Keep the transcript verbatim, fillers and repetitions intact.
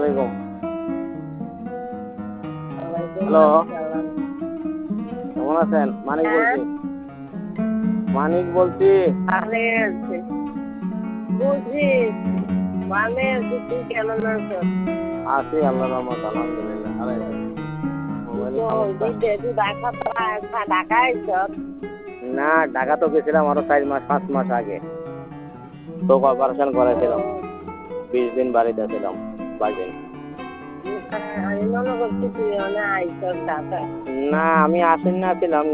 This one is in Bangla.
আলাইকুম। হ্যালো, কেমন আছেন? মানিক বলছি। মানিক বলছি। বুঝি ভালো আছি, তুই কেমন আছো? আছি আল্লাহর রহমত, আলহামদুলিল্লাহ। আরে ঢাকা আইছ? না, ঢাকা তো গেছিলাম আরো চার মাস পাঁচ মাস আগে। তো অপারেশন করেছিলাম, বিশ দিন বাড়িতে ছিলাম। বাইশ আমি মনে করছি তুই আইছ ঢাকা। না, আমি আসেন না ছিলাম।